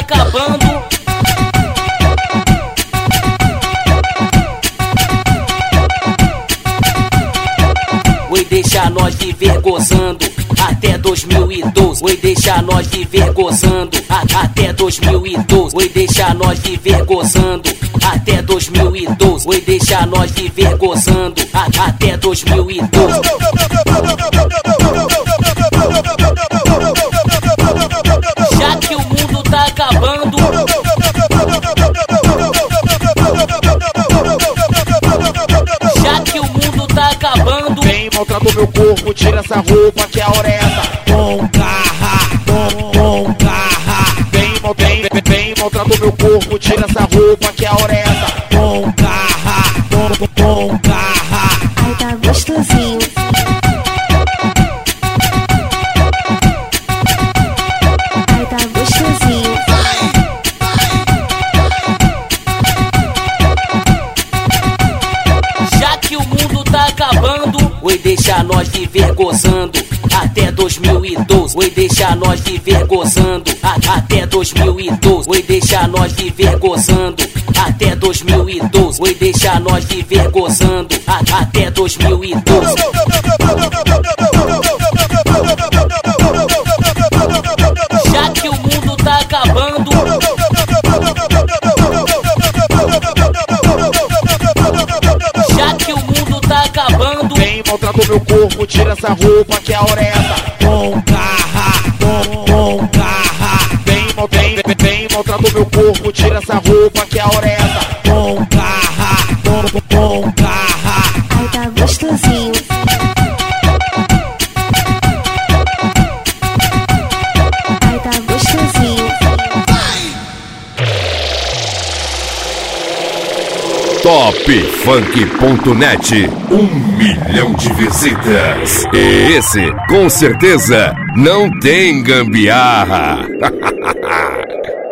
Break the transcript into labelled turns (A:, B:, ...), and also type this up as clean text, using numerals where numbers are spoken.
A: acabando. Oi, deixa nós viver gozando até 2012. Oi, deixa nós viver gozando até 2012. Oi, deixa nós viver gozando até 2012. Oi, deixa nós viver gozando até 2012. Já que o mundo tá acabando, já que o mundo tá acabando,
B: vem maltratou meu corpo, tira essa roupa que a hora é essa. Com garra, com garra. Vem maltratou meu corpo, tira essa roupa que a hora é essa. Com garra, com garra.
C: Ai, tá gostosinho. Ai, tá gostosinho.
A: já que o mundo tá acabando. Oi, deixa nós viver gozando até 2012. Oi, deixa nós viver gozando até 2012. Oi, deixa nós viver gozando até 2012. Oi, deixa nós viver gozando até 2012. Já que o mundo tá acabando, já que o mundo tá acabando,
B: Vem maltratou meu corpo, tira essa roupa que a hora é essa. Com garra, com garra. Vem maltratou meu corpo, tira essa roupa que a hora é essa. Com garra, com garra.
C: Ai, tá gostosinho. Ai, tá gostosinho.
D: Topfunk.net, 1 milhão de visitas. E esse, com certeza, não tem gambiarra.